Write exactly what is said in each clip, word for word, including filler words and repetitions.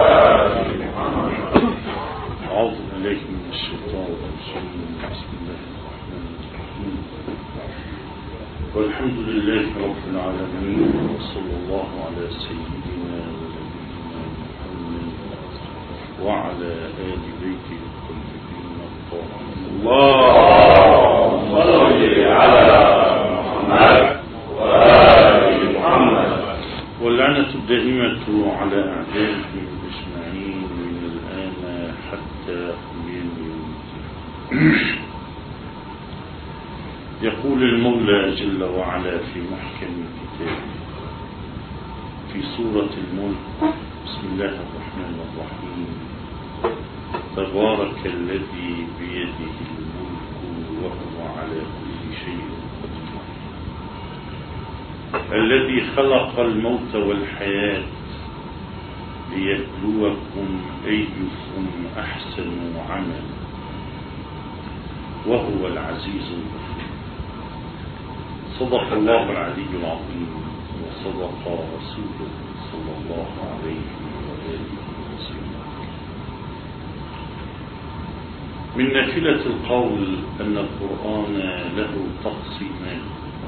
أعوذ بالله من الشيطان الرجيم. بسم الله الرحمن الرحيم. والحمد لله رب العالمين، وصلى الله على سيدنا ونبينا محمد وعلى آل بيته الطيبين الطاهرين. اللهم صل على محمد وآل محمد. واللعنة الدائمة على أعدائهم أجمعين من الآن حتى قيام يوم الدين. يقول المولى جل وعلا في محكم كتابه في سورة الملك: بسم الله الرحمن الرحيم. تبارك الذي بيده الملك وهو على كل شيء قدير، الذي خلق الموت والحياة ليبلوكم أيكم أحسن عملا وهو العزيز الغفور. صدق الله العلي العظيم، وصدق رسوله صلى الله عليه وآله وسلم. من نافلة القول أن القرآن له تقسيمان: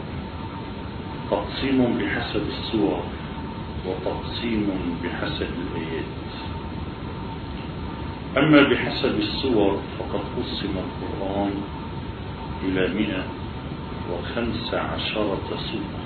تقسيم بحسب السور، وتقسيم بحسب الآيات. أما بحسب السور فقد قسم القرآن إلى مئة وخمس عشرة سورة،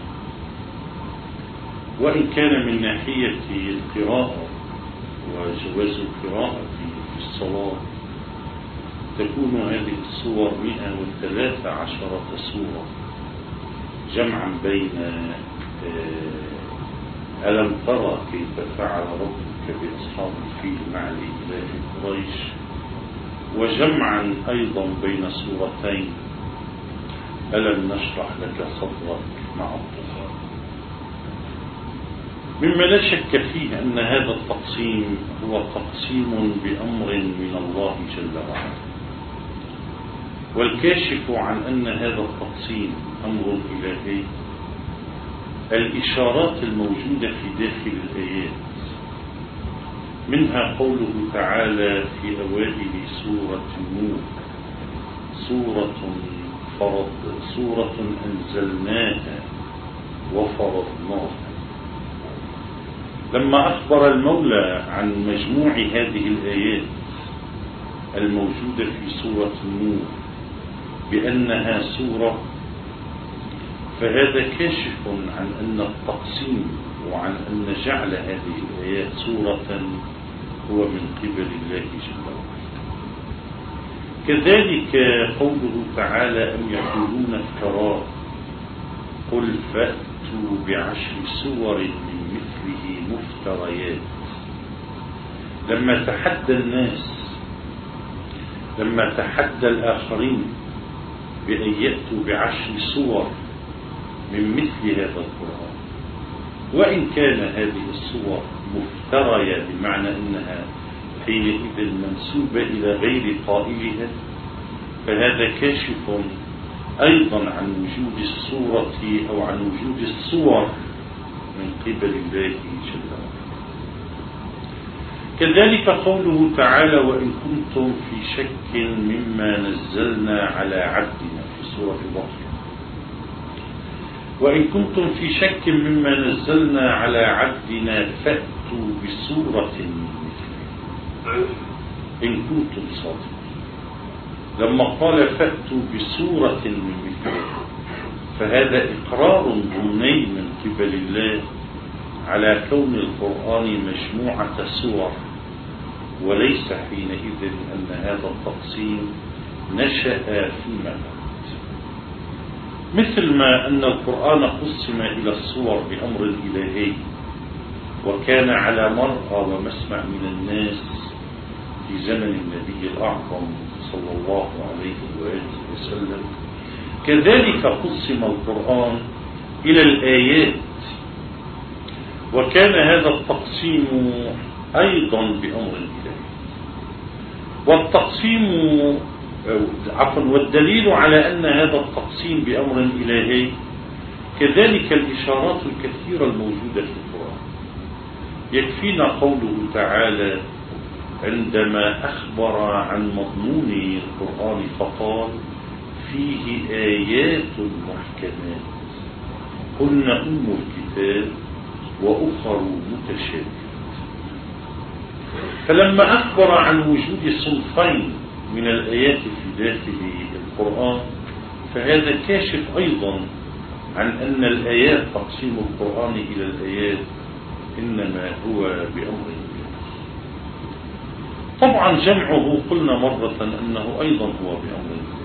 وإن كان من ناحية القراءة وجواز القراءة في الصلاة تكون هذه السور مئة وثلاث عشرة سورة، جمعا بين ألم ترى كيف فعل ربك بأصحاب الفيل مع الإله قريش، وجمعا أيضا بين سورتين ألم نشرح لك صدرك مع الطفل. مما لا شك فيه أن هذا التقسيم هو تقسيم بأمر من الله جل وعلا، والكاشف عن أن هذا التقسيم أمر إلهي الإشارات الموجودة في داخل الآيات، منها قوله تعالى في أوائل سورة النور: سورة فرض سورة أنزلناها وفرضناها. لما أخبر المولى عن مجموع هذه الآيات الموجودة في سورة النور بأنها سورة، فهذا كاشف عن أن التقسيم وعن أن جعل هذه الآيات سورة هو من قبل الله جل وعلا. كذلك قوله تعالى: أم يقولون افتراه قل فأتوا بعشر سور من مثله مفتريات. لما تحدى الناس، لما تحدى الآخرين بأن يأتوا بعشر سور من مثل هذا القرآن، وإن كان هذه الصور مفترية بمعنى أنها حينئذ منسوبة إلى غير قائلها، فهذا كاشف أيضا عن وجود الصورة أو عن وجود الصور من قبل الله جل وعلا. كذلك قوله تعالى: وإن كنتم في شك مما نزلنا على عبدنا، في سورة البقرة: وإن كنتم في شك مما نزلنا على عبدنا فأتوا بسورة من مثله إن كنتم صادقين. لما قال فأتوا بسورة من مثله فهذا إقرار ضمني من قبل الله على كون القرآن مجموعة سور، وليس حينئذ أن هذا التقسيم نشأ فيما بعد. مثل ما أن القرآن قسم إلى الصور بأمر إلهي، وكان على مرأى ومسمع من الناس في زمن النبي الأعظم صلى الله عليه وآله وسلم، كذلك قسم القرآن إلى الآيات، وكان هذا التقسيم أيضا بأمر إلهي. والتقسيم عفوا والدليل على أن هذا التقسيم بأمر إلهي كذلك الإشارات الكثيرة الموجودة في القرآن. يكفينا قوله تعالى عندما أخبر عن مضمون القرآن فقال فيه آيات محكمات هن أم الكتاب وأخر متشابهات. فلما أخبر عن وجود صنفين من الآيات في داخل القرآن فهذا كاشف أيضا عن أن الآيات تقسيم القرآن إلى الآيات إنما هو بأمر الله. طبعا جمعه قلنا مرة أنه أيضا هو بأمر الله.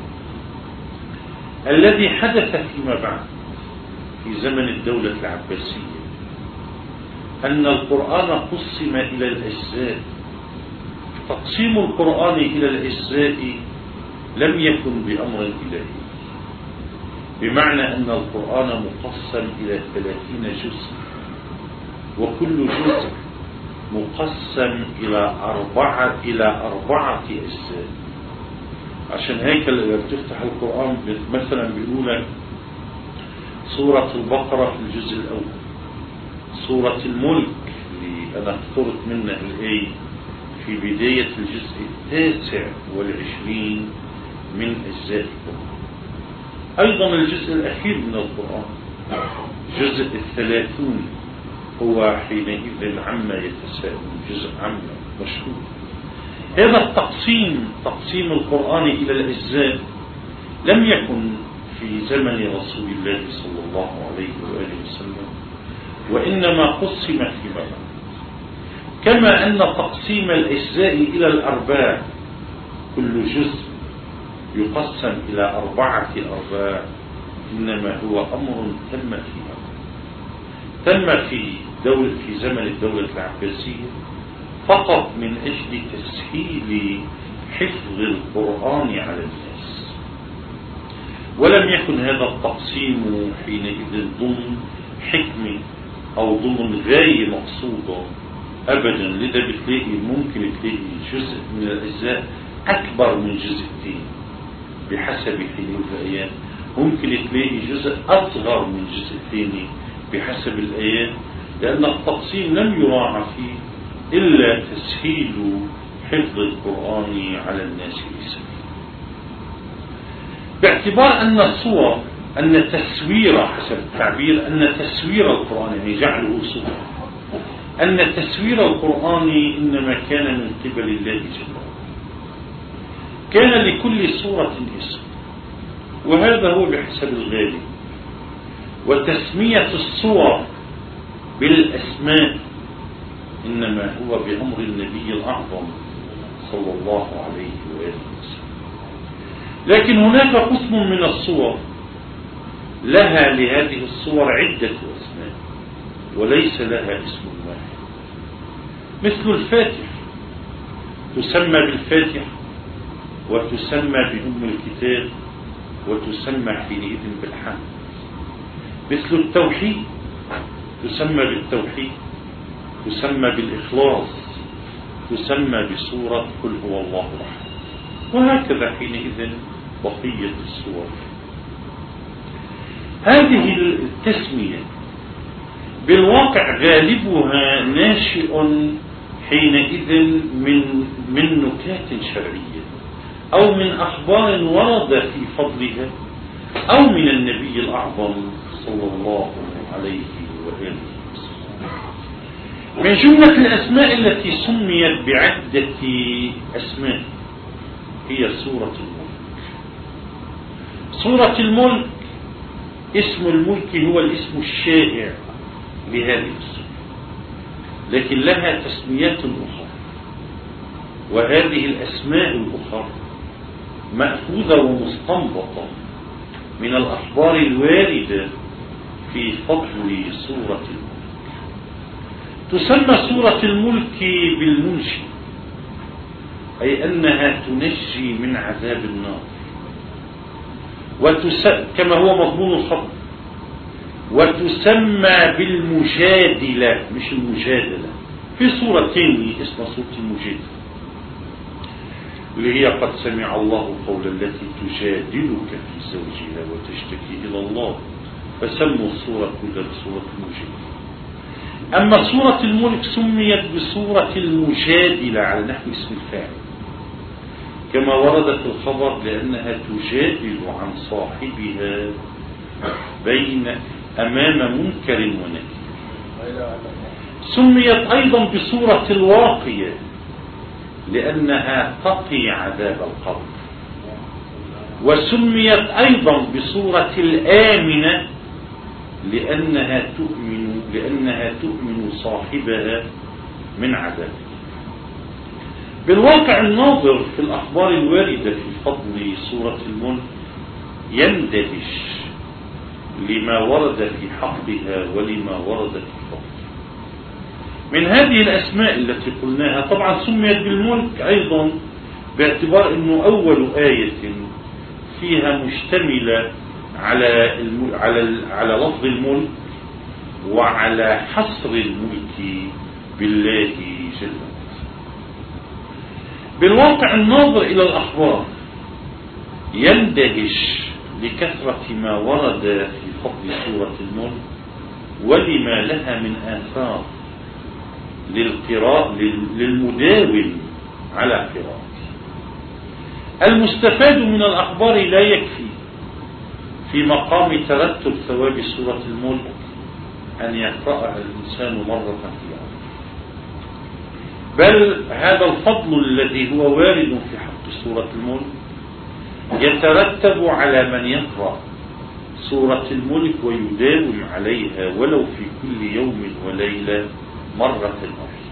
الذي حدث فيما بعد في زمن الدولة العباسية أن القرآن قسم إلى الأجزاء. تقسيم القرآن إلى الأجزاء لم يكن بأمر إلهي، بمعنى أن القرآن مقسم إلى ثلاثين جزء، وكل جزء مقسم إلى أربعة إلى أربعة أجزاء. عشان هيك لما تفتح القرآن مثلا بيقول لك سورة البقرة في الجزء الأول، سورة الملك اللي أنا اخترت منها الآية في بداية الجزء التاسع والعشرين من أجزاء القرآن. أيضا الجزء الأخير من القرآن جزء الثلاثون هو حينئذ عما يتساءلون، جزء عما مشهور. هذا التقسيم تقسيم القرآن إلى الأجزاء لم يكن في زمن رسول الله صلى الله عليه وآله وسلم، وإنما قسم فيما بعد. كما أن تقسيم الأجزاء إلى الأرباع كل جزء يقسم إلى أربعة أرباع إنما هو أمر تم فيه تم في دولة في زمن الدولة العباسية فقط من أجل تسهيل حفظ القرآن على الناس، ولم يكن هذا التقسيم حينئذ ضمن حكمة أو ضمن غاية مقصودة أبدا. لذا بتلاقي ممكن تلاقي جزء من الأجزاء أكبر من جزء الثاني بحسب حين الآيات، ممكن تلاقي جزء أصغر من جزء الثاني بحسب الآيات، لأن التقسيم لم يراعى فيه إلا تسهيل حفظ القرآن على الناس بسبيل. باعتبار أن الصور أن تسوير حسب التعبير أن تسوير القرآن يعني جعله صورة، أن تسوير القرآن إنما كان من قبل الله جل وعلا. كان لكل سورة اسم، وهذا هو بحسب الغالب. وتسمية الصور بالأسماء إنما هو بأمر النبي الأعظم صلى الله عليه وآله وسلم. لكن هناك قسم من الصور لها لهذه الصور عدة أسماء وليس لها اسم واحد، مثل الفاتح تسمى بالفاتح وتسمى بأم الكتاب وتسمى حينئذ بالحمد. مثل التوحيد تسمى بالتوحيد، تسمى بالإخلاص، تسمى بسورة قل هو الله أحد، وهكذا حينئذ بقية السور. هذه التسمية بالواقع غالبها ناشئ حينئذ من من نكات شرعية أو من أخبار ورد في فضلها أو من النبي الأعظم صلى الله عليه وآله وسلم. من جملة الأسماء التي سميت بعدة أسماء هي سورة الملك. سورة الملك اسم الملك هو الاسم الشائع لهذه السورة، لكن لها تسميات أخرى، وهذه الأسماء الأخرى مأخوذة ومستنبطة من الأخبار الواردة في فضل سورة الملك. تسمى سورة الملك بالمنشي، أي أنها تنجي من عذاب النار، كما هو مضمون الخبر. وتسمى بالمجادلة مش المجادلة، في سورتين اسمها سورة المجادلة اللي هي قد سمع الله قول التي تجادلك في زوجها وتشتكي إلى الله، فسموا السورة كلها سورة المجادلة. أما سورة الملك سميت بسورة المجادلة على نحو اسم الفاعل كما وردت الخبر لأنها تجادل عن صاحبها بين أمام منكر ونكير. سميت أيضا بسورة الواقية لأنها تقي عذاب القبر. وسميت أيضا بسورة الآمنة لأنها تؤمن لأنها تؤمن صاحبها من عذابه. بالواقع الناظر في الأخبار الواردة في فضل سورة الملك يندهش لما ورد في حقها ولما ورد في فضلها. من هذه الأسماء التي قلناها طبعا سميت بالملك أيضا باعتبار أنه أول آية فيها مشتملة على على على لفظ الملك وعلى حصر الملك بالله جل وعلا. بالواقع الناظر إلى الأخبار يندهش لكثرة ما ورد في فضل سورة الملك ولما لها من آثار للقراء للمداوم على قراءته. المستفاد من الأخبار لا يكفي في مقام ترتب ثواب سورة الملك أن يقرأها الإنسان مرة في عمره، بل هذا الفضل الذي هو وارد في حق سورة الملك يترتب على من يقرأ سورة الملك ويداوم عليها ولو في كل يوم وليلة مرة واحدة.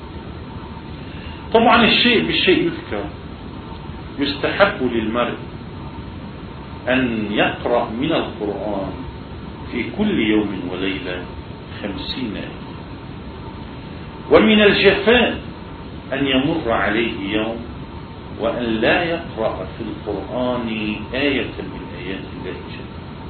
طبعا الشيء بالشيء يذكر. يستحب للمرء أن يقرأ من القرآن في كل يوم وليلة خمسين آية، ومن الجفاء أن يمر عليه يوم وأن لا يقرأ في القرآن آية من آيات الله جل.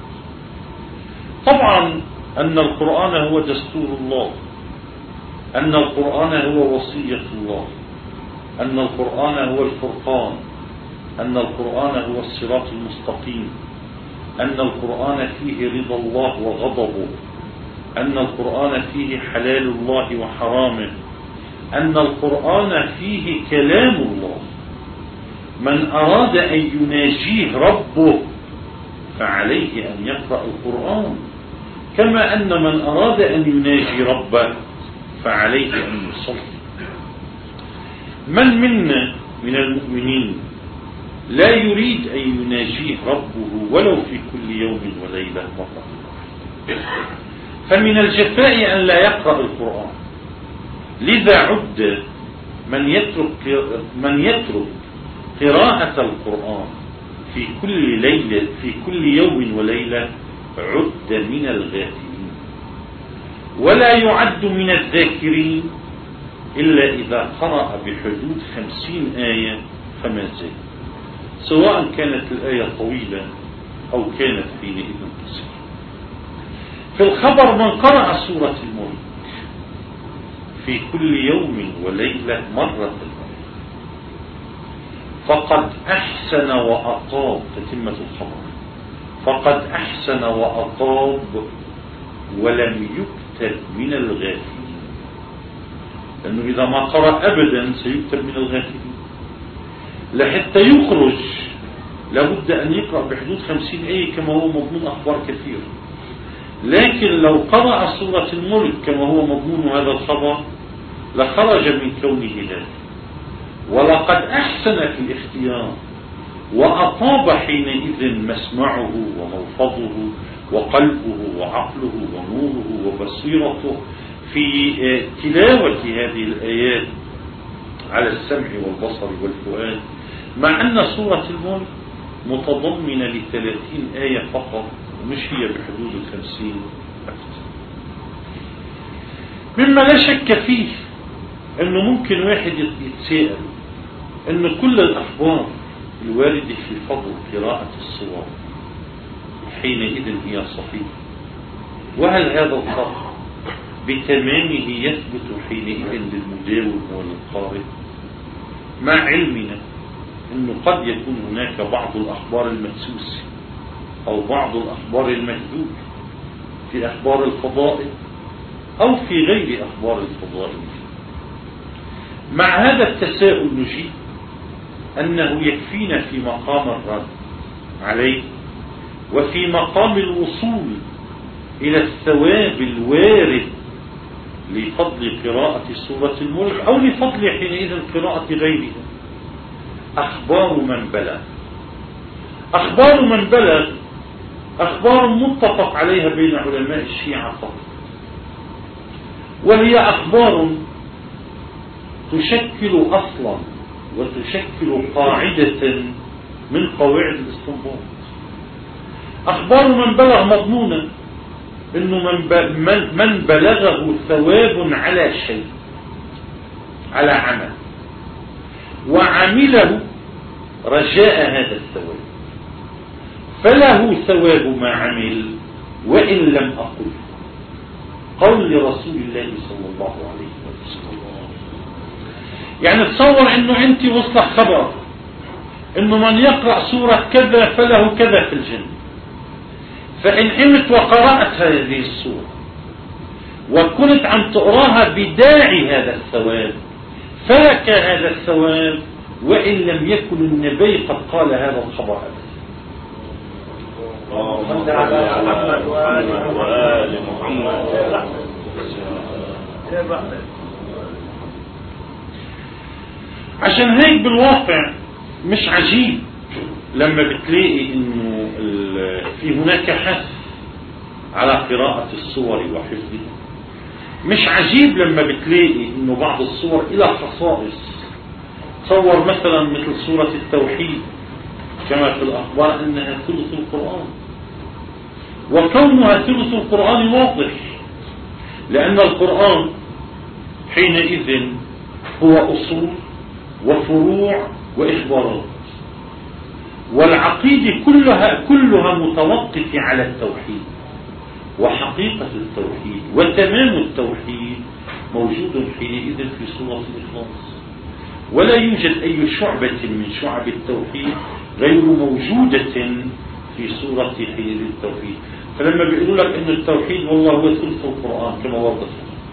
طبعا أن القرآن هو دستور الله، أن القرآن هو وصية الله، أن القرآن هو الفرقان، أن القرآن هو الصراط المستقيم، أن القرآن فيه رضا الله وغضبه، أن القرآن فيه حلال الله وحرامه، أن القرآن فيه كلام الله. من أراد أن يناجيه ربه فعليه أن يقرأ القرآن، كما أن من أراد أن يناجي ربه فعليه أن يصلي. من منا من المؤمنين لا يريد أن يناجيه ربه ولو في كل يوم وليلة مرة؟ فمن الجفاء أن لا يقرأ القرآن. لذا عد من يترك من يترك قراءة القرآن في كل ليلة في كل يوم وليلة عد من الغافلين، ولا يعد من الذاكرين إلا إذا قرأ بحدود خمسين آية فما زاد، سواء كانت الآية طويلة أو كانت حينئذ قصيرة. في الخبر من قرأ سورة الملك في كل يوم وليلة مرة فقد أحسن وأطاب، تتمة الخبر، فقد أحسن وأطاب ولم يكتب من الغافلين، لأنه إذا ما قرأ أبدا سيكتب من الغافلين. لحتى يخرج لابد أن يقرأ بحدود خمسين آية كما هو مضمون أخبار كثير، لكن لو قرأ سورة الملك كما هو مضمون هذا الخبر لخرج من كونه ذلك. ولقد أحسن في الاختيار وأطاب حينئذ مسمعه وملفظه وقلبه وعقله ونوره وبصيرته في تلاوة هذه الآيات على السمع والبصر والفؤاد، مع أن سورة الملك متضمنة لثلاثين آية فقط ومش هي بحدود الخمسين أكثر. مما لا شك فيه أنه ممكن واحد يتساءل أن كل الأخبار الواردة في فضل قراءة الصور حينئذ هي صحيحة، وهل هذا الخبر بتمامه يثبت حينئذ للمداوم وللقارئ؟ مع علمنا أنه قد يكون هناك بعض الأخبار المدسوسة أو بعض الأخبار المكذوبة في أخبار الفضائل أو في غير أخبار الفضائل. مع هذا التساؤل نجيب أنه يكفينا في مقام الرد عليه وفي مقام الوصول إلى الثواب الوارد لفضل قراءة سورة الملك أو لفضل حينئذ قراءة غيرها أخبار من بلغ. أخبار من بلغ أخبار متفق عليها بين علماء الشيعة فقط، وهي أخبار تشكل أصلا وتشكل قاعدة من قواعد الاستنباط. أخبار من بلغ مضمونة إنه من, من بلغه ثواب على شيء، على عمل، وعمله رجاء هذا الثواب، فله ثواب ما عمل وإن لم أقل. قول لرسول الله صلى الله عليه وسلم. يعني تصور انه انت وصلك خبر انه من يقرأ سورة كذا فله كذا في الجنة، فإن قمت وقرأت هذه السورة وكنت عم تقراها بداعي هذا الثواب فلك هذا الثواب وإن لم يكن النبي قد قال هذا الخبر أبدا. اللهم صل على محمد وآل محمد. عشان هيك بالواقع مش عجيب لما بتلاقي انه في هناك حث على قراءة الصور وحفظها. مش عجيب لما بتلاقي انه بعض الصور الى خصائص. تصور مثلا مثل سورة التوحيد كما في الأخبار أنها ثلث القرآن، وكونها ثلث القرآن واضح لأن القرآن حينئذ هو أصول وفروع وإخبارات، والعقيدة كلها كلها متوقفة على التوحيد وحقيقة التوحيد وتمام التوحيد موجود حينئذ في سورة الإخلاص، ولا يوجد أي شعبة من شعب التوحيد غير موجودة في سورة حينئذ التوحيد. فلما بيقولوا لك أن التوحيد والله هو ثلث القرآن كما وضح،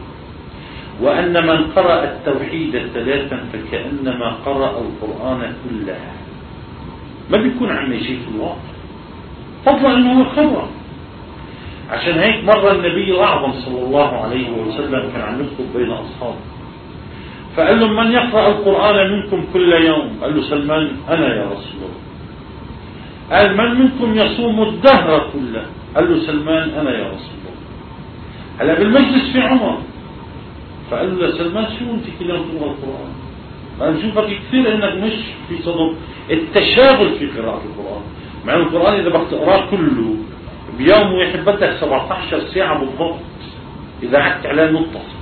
وأن من قرأ التوحيد ثلاثا فكأنما قرأ القرآن كله، ما بيكون عم يجي في الواقع فضلا أنه هو خبر. عشان هيك مرة النبي الأعظم صلى الله عليه وسلم كان عم يخطب بين أصحابه فقال لهم من يقرأ القرآن منكم كل يوم؟ قال له سلمان أنا يا رسول الله. قال من منكم يصوم الدهر كله؟ قال له سلمان أنا يا رسول الله. هلا بالمجلس في عمر فقال له سلمان شو أنت كل يوم تقرأ القرآن؟ أنا بشوفك كثير إنك مش في صدق التشاغل في قراءة القرآن، مع أن القرآن إذا بدك تقرأه كله بيوم واحد بدك سبعة عشر ساعة بالضبط إذا قعدت عليه متصل.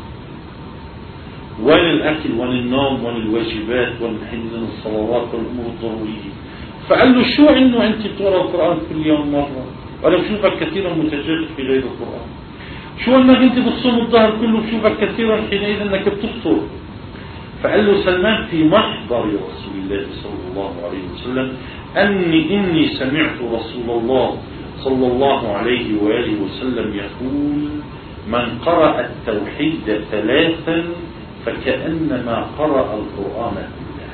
وين الأكل وين النوم وين الواجبات وين حين الصلوات والأمور الضرورية؟ فقال له شو إنه أنت بتقرأ القرآن كل يوم مرة؟ وأنا بشوفك كثيرا متجاهل في غير القرآن. شو إنك أنت بتصوم الظهر كله بشوفك كثيرا حينئذ إنك بتفطر. فقال له سلمان في محضر رسول الله صلى الله عليه وسلم أني إني سمعت رسول الله صلى الله عليه وآله وسلم يقول من قرأ التوحيد ثلاثا فكأنما قرأ القرآن كله.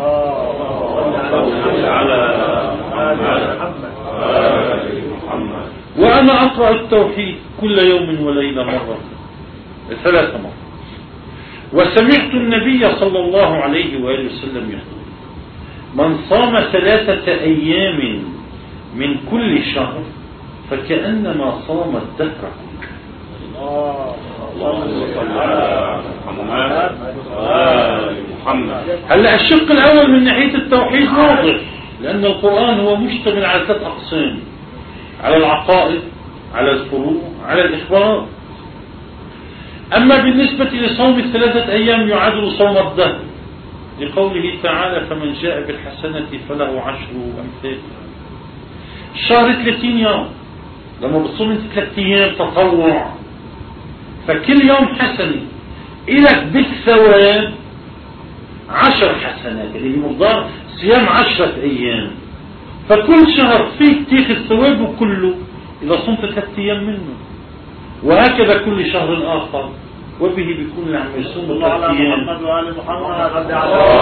وأنا أقرأ التوحيد كل يوم وليلة مرة ثلاث مرات. وسمعت النبي صلى الله عليه وآله وسلم يقول من صام ثلاثة أيام من كل شهر فكأنما صام الدهر كله. هلا الشق الأول من ناحية التوحيد واضح لأن القرآن هو مشتمل على ثلاث أقسام: على العقائد، على الفروع، على الإخبارات. أما بالنسبة لصوم الثلاثة أيام يعادل صوم الدهر لقوله تعالى فمن جاء بالحسنة فله عشر أمثالها. الشهر ثلاثين يوم، لما بتصوم انت ثلاثة أيام تطوع فكل يوم حسنة إلك بالثواب عشر حسنات اللي بمقدار صيام عشرة أيام، فكل شهر فيك تاخذ ثوابه كله إذا صمت ثلاثة أيام منه. وهكذا كل شهر آخر، وبه بيكون اللي عم يصوم الله على الأيام. محمد وآل محمد صل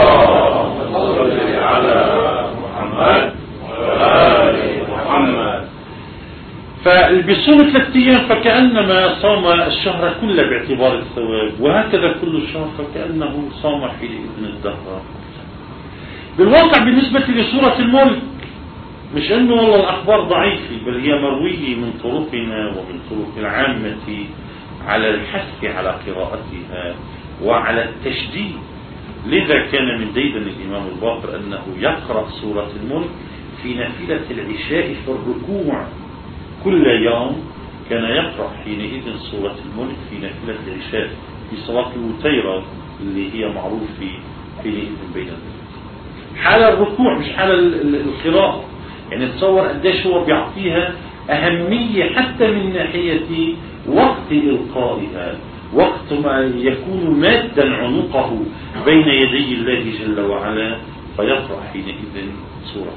على محمد وآل محمد. فاللي بيصوم ثلاث أيام فكأنما صام الشهر كله باعتبار الثواب، وهكذا كل شهر فكأنه صام حينئذ الدهر. بالواقع بالنسبة لسورة الملك مش أنه والله الأخبار ضعيفة، بل هي مروية من طرقنا ومن طرق العامة على الحث على قراءتها وعلى التشديد. لذا كان من ديدن الإمام الباقر أنه يقرأ سورة الملك في نافلة العشاء في الركوع كل يوم، كان يقرأ حينئذ سورة الملك في نافلة العشاء في صلاة الوتيرة اللي هي معروفة حينئذ بين الناس، حال الركوع مش حال القراءة. يعني تصور قديش هو بيعطيها أهمية حتى من ناحية وقت إلقائها، وقت ما يكون مادا عنقه بين يدي الله جل وعلا فيقرأ حينئذ سورة.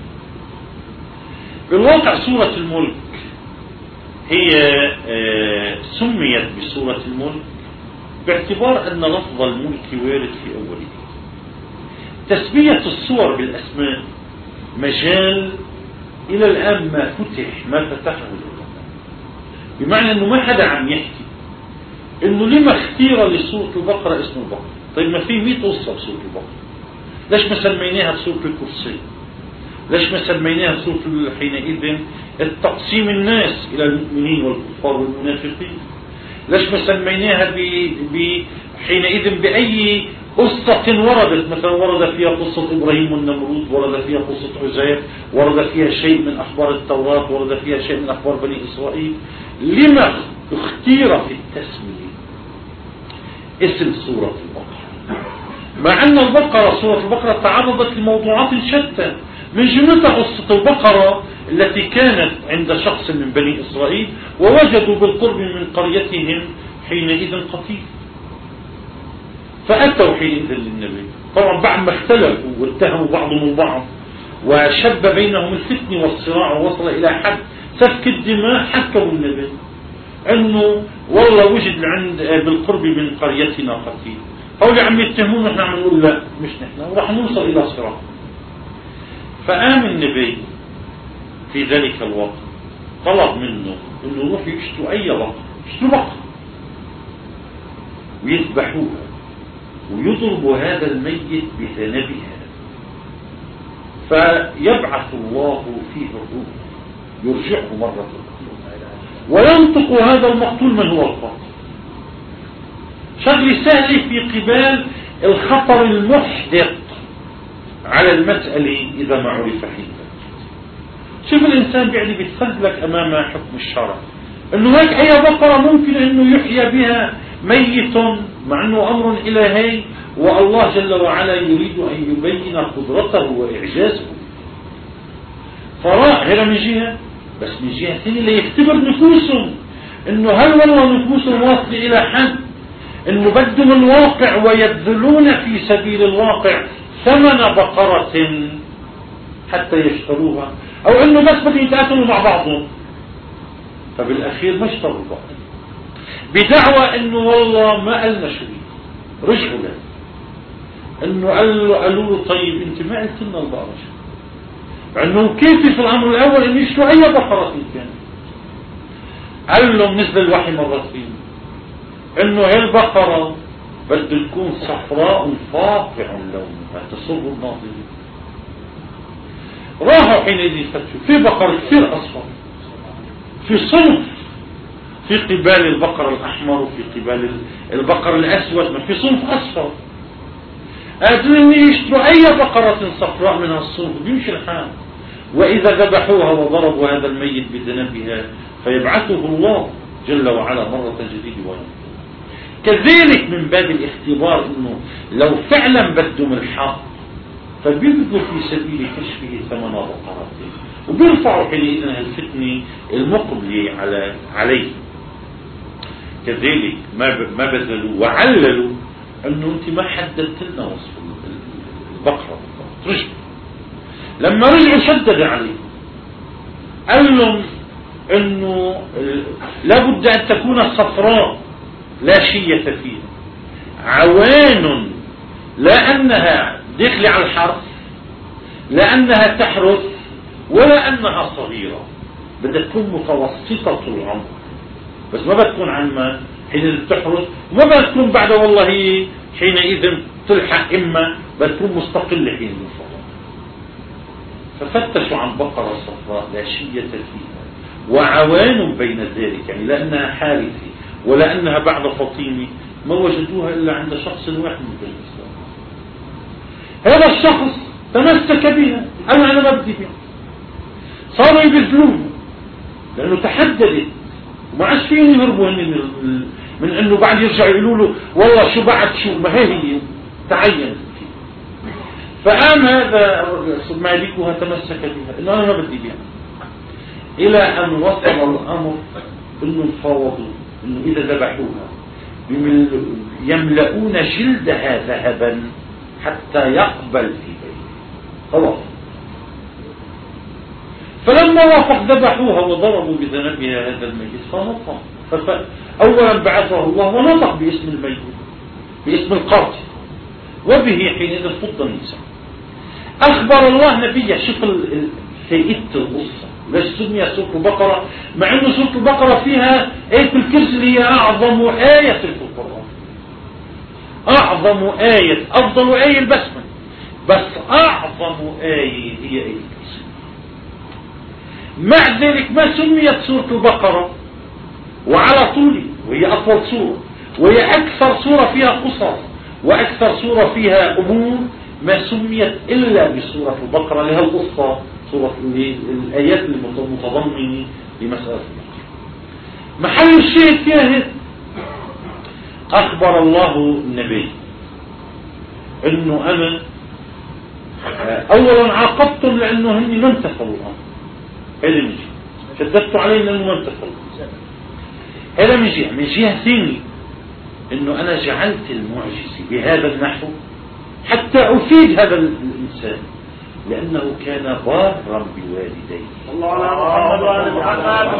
بالواقع سورة الملك هي سميت بسورة الملك باعتبار أن لفظ الملك وارد في أوله. تسمية الصور بالأسماء مجال إلى الآن ما فتح ما فتحه العلماء، بمعنى أنه ما حدا عم يحكي أنه لما اختير لسورة البقرة اسم البقرة. طيب ما في مئة قصة بسورة البقرة، ليش ما سميناها بسورة الكرسي؟ ليش ما سميناها بسورة حينئذ التقسيم الناس إلى المؤمنين والكفار والمنافقين؟ ليش ما سميناها حينئذ بأي قصة وردت؟ مثلا ورد فيها قصة إبراهيم والنمرود، ورد فيها قصة عزير، ورد فيها شيء من أخبار التوراة، ورد فيها شيء من أخبار بني إسرائيل. لما اختير في التسمية اسم سورة البقرة، مع أن البقرة سورة البقرة تعرضت لموضوعات شتى، من جملتها قصة البقرة التي كانت عند شخص من بني إسرائيل ووجدوا بالقرب من قريتهم حينئذ قتيل، فأتوا حينئذ للنبي. طبعا بعد ما اختلفوا واتهموا بعضهم البعض وشب بينهم الفتن والصراع ووصل إلى حد سفك الدماء، حكوا النبي أنه والله وجد عند بالقرب من قريتنا قتيل. هؤلاء عم يتهمون، نحن عم نقول لا مش نحن، وراح نوصل إلى صراع. فقام النبي في ذلك الوقت طلب منه انه يروح يشتروا اي بقرة، يشتروا بقرة ويذبحوها ويضربوا هذا الميت بذنبها، فيبعث الله فيه الروح يرجعه مرة أخرى وينطق هذا المقتول من هو القاتل. شغل سهل في قبال الخطر المحدق على المسألة إذا ما عرف حينها. شوف الإنسان يعني بيتخذلك أمام حكم الشرع أنه هيك أي بقرة ممكن أنه يحيى بها ميت، مع أنه أمر إلهي والله جل وعلا يريد أن يبين قدرته وإعجازه. فراء هذا من جهة، بس من جهة ثانية ليختبر نفوسهم أنه هل والله نفوسهم واصلة إلى حد أنه بدهم الواقع ويبذلون في سبيل الواقع ثمن بقرة حتى يشتروها، أو أنه بس بدهم يتقاتلوا مع بعضهم. فبالأخير ما اشتروا البقرة بدعوى أنه والله ما قالنا شو رجعوا له، أنه قالوا قالوا له طيب أنت ما قلت لنا البقرة شو، أنه كيف في الأمر الأول أن يشتروا أي بقرة كان. قال لهم مثل الوحي مرتين أنه هي البقرة بده تكون صفراء فاقع لونها تسر الناظرين. راحوا حينئذ يفتشوا في بقر كثير أصفر في صنف، في قبال البقر الأحمر وفي قبال البقر الأسود، ما في صنف أصفر. قادرين يشتروا أي بقرة صفراء من هالصنف بيمشي الحال، وإذا ذبحوها وضربوا هذا الميت بذنبها فيبعثه الله جل وعلا مرة جديدة وينقذ. كذلك من باب الاختبار انه لو فعلا بدهم الحق فبيبذلوا في سبيل كشفه ثمن بقرات وبيرفعوا حينئذ الفتنة المقبلة على عليه. كذلك ما ما بذلوا وعللوا انه انت ما حددت لنا وصف البقرة. رجعوا لما رجعوا شدد عليه قال لهم أنه لابد أن تكون صفراء لا شية فيها، عوان لا أنها داخلة على الحرف، لا أنها تحرث، ولا أنها صغيرة، بدها تكون متوسطة العمر، بس ما بتكون عما حين تحرث، وما بتكون بعد والله حينئذ تلحق إما بتكون مستقلة حين الفضل. ففتشوا عن بقرة صفراء لا شية فيها وعوان بين ذلك، يعني لأنها حارثة ولا أنها بعد فطيمة، ما وجدوها إلا عند شخص واحد من بني إسرائيل. هذا الشخص تمسك بها، قال أنا ما بدي بها، صاروا يبذلوه لأنه تحددت وما عادش فيهم يهربوا من, من أنه بعد يرجع يقولوا له والله شو بعد شو، ما هي هي تعين. فقام هذا مالكها تمسك بها، إنه أنا ما بدي بها، إلى أن وصل الأمر إنه فوضوا إنه إذا ذبحوها يملؤون جلدها ذهبا حتى يقبل في بيته، خلاص. فلما وافق ذبحوها وضربوا بذنبها هذا الميت فنطق، فأولا بعثه الله ونطق باسم الميت باسم القاتل، وبه حينئذ فض النساء. أخبر الله نبيه، شوف فائدة القصة، ليش سمي سورة البقرة مع أنه سورة البقرة فيها آية الكرسي اللي هي أعظم آية في القرآن، أعظم آية، أفضل آية البسمة، بس أعظم آية هي آية الكرسي. مع ذلك ما سميت سورة البقرة وعلى طول، وهي أطول سورة وهي أكثر سورة فيها قصص وأكثر سورة فيها أمور، ما سميت إلا بسورة البقرة لها القصة، سورة الآيات المتضمنة لمسألة البقرة. محل الشيء فيها أخبر الله النبي إنه أنا أولا عاقبتم لأنه هني ما امتثلوا الأمر، هذا من جهة شددت علينا أنه ما امتثلوا، هذا من جهة. من جهة ثانية إنه أنا جعلت المعجزة بهذا النحو حتى أفيد هذا الإنسان، لأنه كان بارا بوالديه. الله على محمد وعلى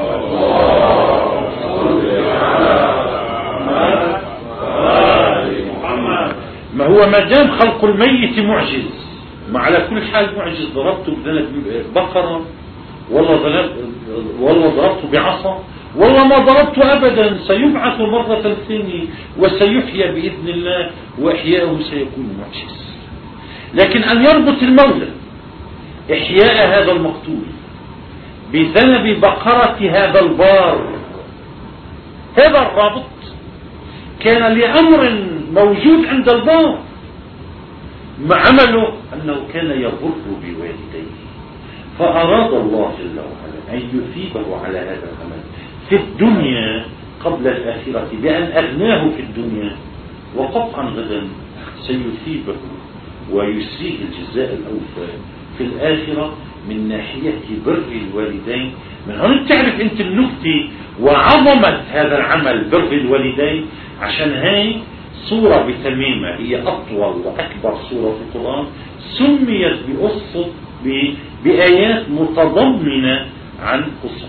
محمد. ما هو ما دام خلق الميت معجز، ما على كل حال معجز، ضربته بذنب بقرة والله ضربت والله ضربته بعصا والله ما ضربته أبدا، سيبعث مرة ثانية وسيحيى بإذن الله، وإحياؤه سيكون معجز. لكن أن يربط المولى إحياء هذا المقتول بذنب بقرة هذا البار، هذا الرابط كان لأمر موجود عند البار، ما عمله أنه كان يبر بوالديه، فأراد الله جل وعلا أن يثيبه على هذا العمل في الدنيا قبل الآخرة بأن أغناه في الدنيا، وقطعا غدا سيثيبه ويسيه الجزاء الأوفى في الآخرة من ناحية بر الوالدين. من هنا تعرف أنت النكتة وعظمة هذا العمل بر الوالدين، عشان هاي صورة بتميمة هي أطول وأكبر صورة في القرآن سميت بقصة بآيات متضمنة عن قصة.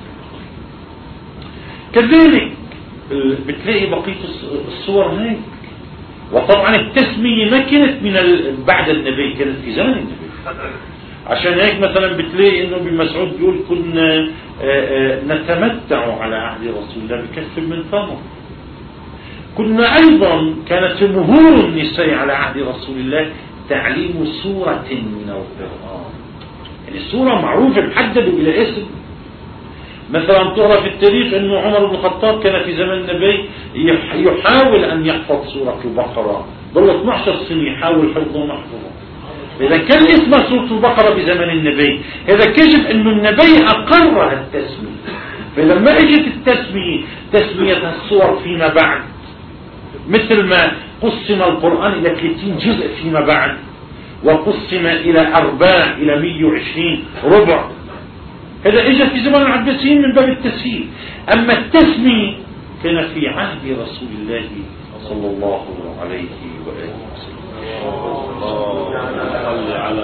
كذلك بتلاقي بقية الصور هاي، وطبعا التسمية ما كانت من بعد النبي، كانت في زمن النبي. عشان هيك مثلا بتلاقي انه ابن مسعود بيقول كنا نتمتع على عهد رسول الله بكف من ثمر. كنا ايضا كانت مهور النساء على عهد رسول الله تعليم سورة من القرآن، يعني سورة معروفة محددة الى اسم. مثلا تقرأ في التاريخ انه عمر بن الخطاب كان في زمن النبي يحاول ان يحفظ سورة البقرة، ضل اثني عشر سنة يحاول حفظها محفظها. إذا كان اسمها سورة البقرة بزمن النبي، هذا كشف أنه النبي أقر التسمية. فلما اجت التسمية تسمية الصور فيما بعد، مثل ما قسم القرآن إلى ثلاثين جزء فيما بعد، وقسم إلى أرباع إلى مئة وعشرين ربع، هذا اجت في زمن العباسيين من باب التسهيل. أما التسمية كان في عهد رسول الله صلى الله عليه وآله وسلم.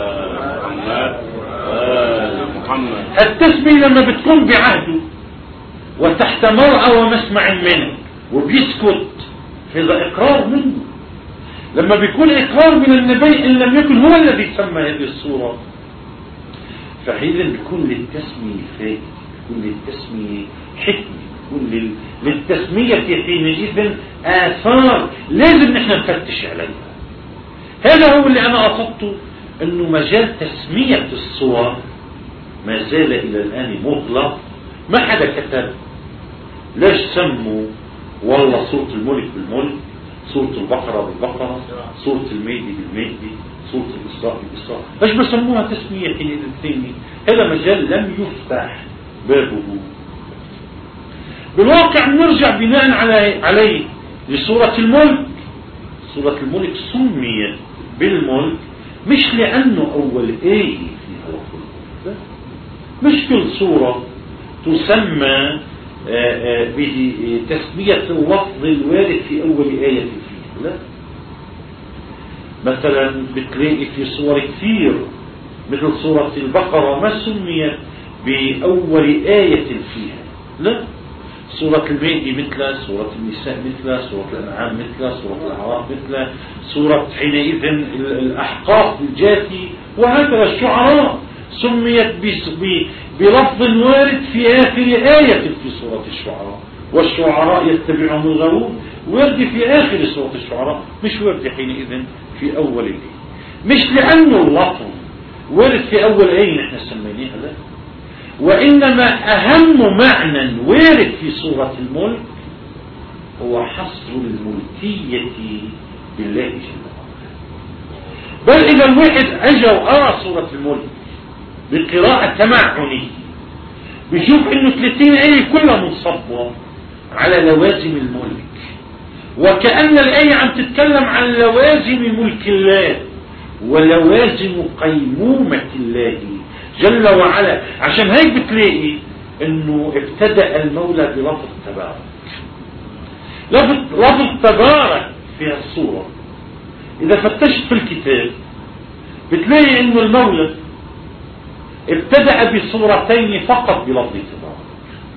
على محمد. التسمية لما بتكون بعهده وتحت مرأى ومسمع منه وبيسكت، هذا إقرار منه. لما بيكون إقرار من النبي إن لم يكن هو الذي سمى هذه الصورة، فحينئذ بيكون للتسمية فائدة، بيكون للتسمية حكمة، بيكون للتسمية حينئذ آثار لازم نحن نفتش عليها. هذا هو اللي أنا قصدته، أنه مجال تسمية الصور ما زال إلى الآن مغلق. ما حدا كتب ليش سموا والله سورة الملك بالملك، سورة البقرة بالبقرة، سورة الميدي بالميدي، سورة الإسراء بالإسراء، ليش بسموها تسمية حين الثاني؟ هذا مجال لم يفتح بابه. بالواقع نرجع بناء عليه لسورة الملك. سورة الملك سميت بالملك مش لأنه أول آية فيها لفظ، مش كل سورة تسمى بتسمية اللفظ الوارد في أول آية فيها، لا. مثلا بتلاقي في صور كثير مثل سورة البقرة ما سميت بأول آية فيها، لا. سورة المائدة مثلها، سورة النساء مثلها، سورة الأنعام مثلها، سورة الأعراف مثلها، سورة حينئذ الأحقاف الجاثي، وهكذا الشعراء سميت بلفظ وارد في آخر آية في سورة الشعراء، والشعراء يتبعهم الغاوون، ورد في آخر سورة الشعراء، مش ورد حينئذ في أول آية. مش لأنه اللفظ ورد في أول آية نحن سميناها، لا، وإنما أهم معنى وارد في سورة الملك هو حصر الملكية بالله جل وعلا. بل إذا الواحد أجا وقرأ سورة الملك بقراءة تمعنية بيشوف إنه ثلاثين آية كلها منصبة على لوازم الملك، وكأن الآية عم تتكلم عن لوازم ملك الله ولوازم قيمومة الله جل وعلا. عشان هيك بتلاقي انه ابتدأ المولى بلفظ تبارك. لفظ, لفظ تبارك في الصورة اذا فتشت في الكتاب بتلاقي انه المولى ابتدأ بصورتين فقط بلفظ تبارك.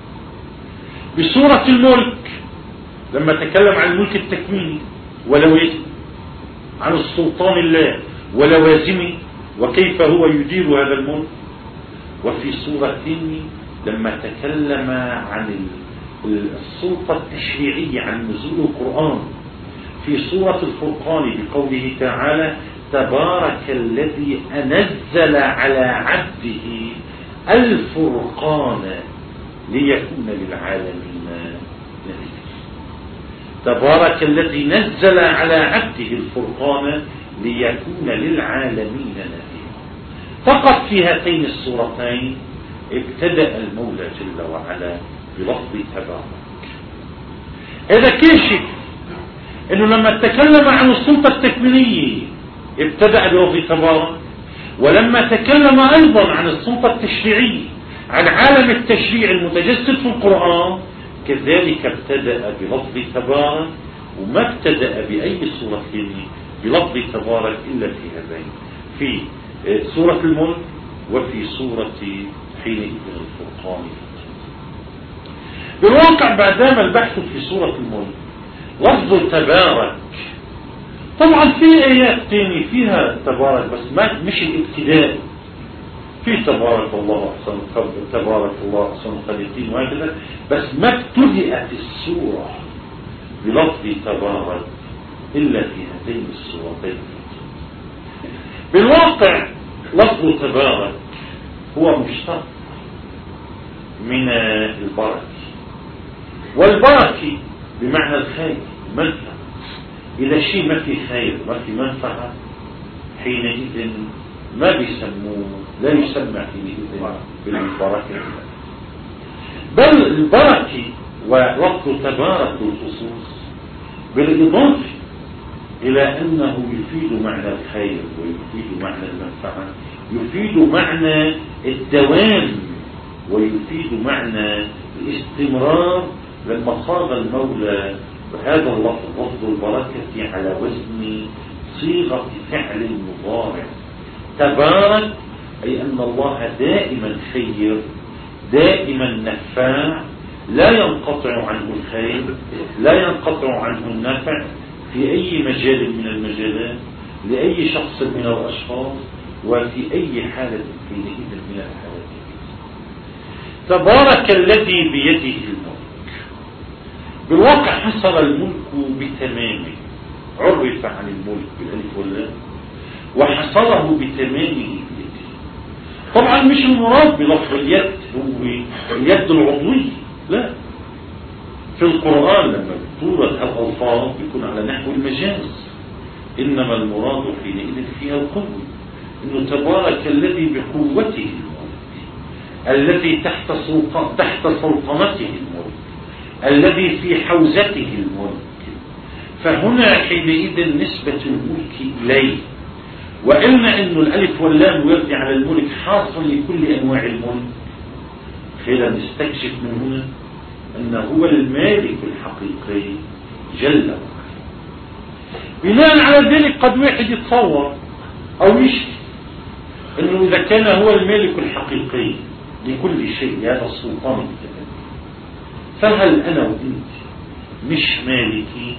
بسورة الملك لما تكلم عن الملك التكويني ولوازم، عن السلطان الله ولوازمه وكيف هو يدير هذا الملك. وفي سورة لما تكلم عن السلطة التشريعية، عن نزول القرآن، في سورة الفرقان بقوله تعالى تبارك الذي أنزل على عبده الفرقان ليكون للعالمين نذيرا. تبارك الذي نزل على عبده الفرقان ليكون للعالمين نذيرا. فقط في هاتين السورتين ابتدأ المولى جل وعلا بلفظ تبارك. هذا كاشف انه لما تكلم عن السلطة التكوينية ابتدأ بلفظ تبارك، ولما تكلم ايضا عن السلطة التشريعية، عن عالم التشريع المتجسد في القرآن، كذلك ابتدأ بلفظ تبارك، وما ابتدأ بأي سورة بلفظ تبارك إلا في هذين، في سورة الملك وفي سورة حينئذ الفرقان. بالواقع بعدما البحث في سورة الملك لفظ تبارك، طبعا في آيات تانية فيها تبارك بس ما مش الابتداء، في تبارك الله أحسن تبارك الله أحسن الخالقين وهكذا، بس ما ابتدأت السورة بلفظ تبارك إلا في هاتين السورتين. بالواقع لفظ تبارك هو مشتق من البركة، والبركة بمعنى الخير منفعة. إذا شيء ما في خير ما في منفعة حينئذ ما بيسموه، لا يسمى حينئذ بالبركة. بل البركة ولفظ تبارك بالخصوص بالإضافة إلى أنه يفيد معنى الخير ويفيد معنى المنفعة، يفيد معنى الدوام ويفيد معنى الاستمرار. لما صاغ المولى بهذا اللفظ لفظ البركة على وزن صيغة فعل مضارع، تبارك أي أن الله دائما خير دائما نفاع، لا ينقطع عنه الخير، لا ينقطع عنه النفع في أي مجال من المجالات لأي شخص من الأشخاص وفي أي حالة حينئذ من الحالات. تبارك الذي بيده الملك. بالواقع حصل الملك بتمامه، عرف عن الملك بالألف واللام، وحصله بتمامه بيده. طبعا مش المراد بلفظ اليد هو اليد العضوية، لا. في القرآن لما بتورد الألفاظ بيكون على نحو المجاز، إنما المراد حينئذ فيها القوة. إنه تبارك الذي بقوته الملك، الذي تحت سلطان تحت سلطنته الملك، الذي في حوزته الملك. فهنا حينئذ نسبة الملك إليه. وقلنا إنه الألف واللام يرجع على الملك حاصل لكل أنواع الملك. خير نستكشف من هنا أنه هو المالك الحقيقي جل وعلا. بناء على ذلك قد واحد يتصور أو يشكي أنه إذا كان هو المالك الحقيقي لكل شيء هذا السلطان الكبير، فهل أنا وإنت مش مالكين؟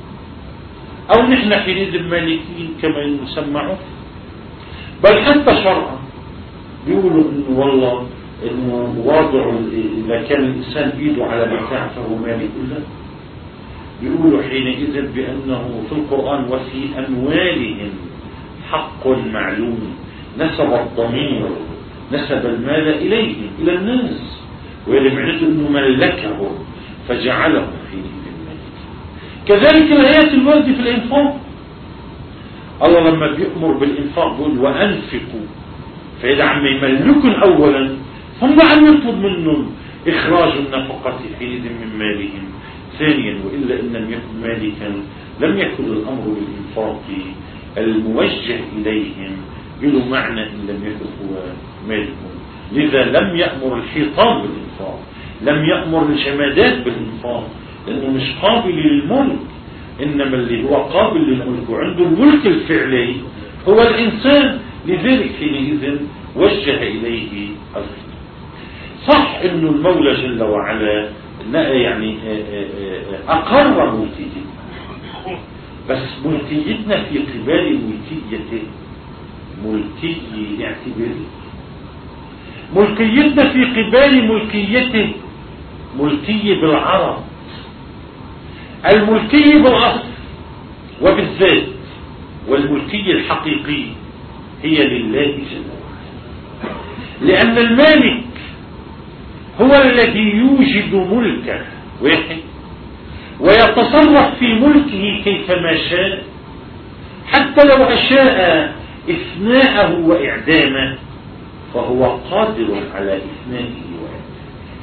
أو نحن حينئذ مالكين كما نسمعه؟ بل حتى شرعا بيقولوا إنه والله إنه واضع إذا كان الإنسان بيده على متاع فهو مالك له. بيقولوا حينئذ بأنه في القرآن وفي أموالهم حق معلوم، نسب الضمير نسب المال إليهم إلى الناس، ويلي معناته أنه ملكهم فجعلهم حينئذ مالك. كذلك الآيات الواردة في الإنفاق، الله لما بيأمر بالإنفاق بيقول وأنفقوا، فإذا عم يملكن أولا هم عم يطلب منهم إخراج النفقة حينئذ من مالهم. ثانيا وإلا إن لم يكن مالكا لم يكن الأمر بالإنفاق الموجه إليهم له معنى إن لم يكن هو مالك. لذا لم يأمر الحيطان بالإنفاق، لم يأمر الجمادات بالإنفاق، لأنه مش قابل للملك. إنما اللي هو قابل للملك وعنده الملك الفعلي هو الإنسان. لذلك حينئذ وجه إليه الخير. صح إنه المولى جل وعلا يعني أقر ملكيتنا، بس ملكيتنا في قبال ملكيته ملكية اعتبارية. ملكيتنا في قبال ملكيته ملكية بالعرض، الملكية بالأصل وبالذات، والملكية الحقيقية هي لله جل وعلا. لأن المالك هو الذي يوجد ملكه واحد ويتصرف في ملكه كيفما شاء، حتى لو أشاء إثناءه وإعدامه فهو قادر على إثنائه وإعدامه،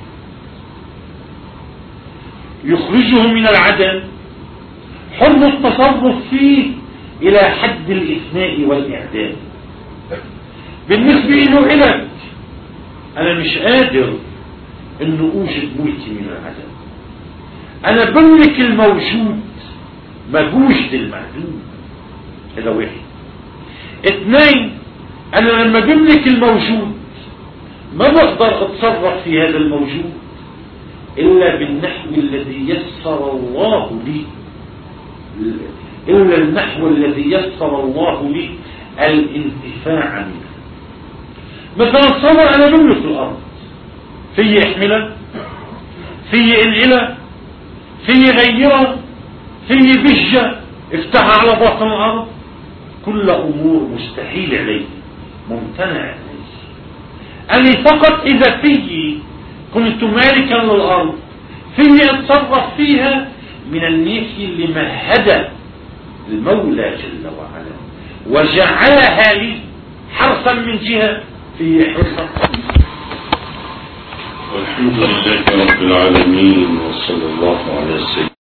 يخرجه من العدم حر التصرف فيه إلى حد الإثناء والإعدام. بالنسبة له علم، أنا مش قادر أنه أوجد ملكي من العدم، أنا بملك الموجود ما بوجد المعدوم. هذا واحد. اثنين، أنا لما بملك الموجود ما بقدر أتصرف في هذا الموجود إلا بالنحو الذي يسر الله لي، إلا النحو الذي يسر الله لي الانتفاع منه. مثلا صور أنا بملك الأرض، في احملها، في انقلها، في غيرها، في بجة افتحها على باطن الأرض، كل أمور مستحيل علي، ممتنع علي. أنا فقط إذا في كنت مالكا للأرض في أتصرف فيها من الناحية اللي مهد المولى جل وعلا وجعلها لي حرصا من جهة في حرصا. والحمد لله رب العالمين، وصلى الله على سيدنا